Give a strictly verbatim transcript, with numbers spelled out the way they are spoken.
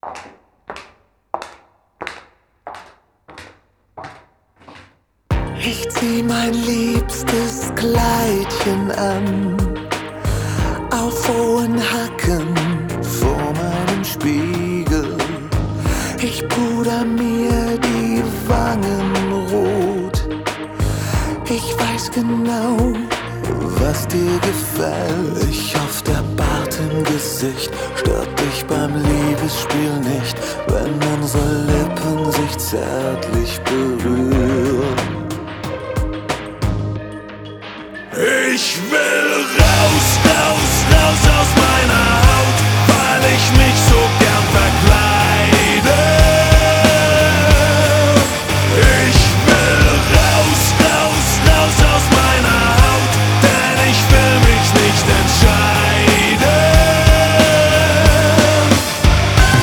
Ich zieh mein liebstes Kleidchen an, auf hohen Hacken vor meinem Spiegel. Ich puder mir die Wangen rot. Ich weiß genau, was dir gefällt. Ich hoffe, der Bart im Gesicht stört dich beim Liebesspiel nicht, wenn unsere Lippen sich zärtlich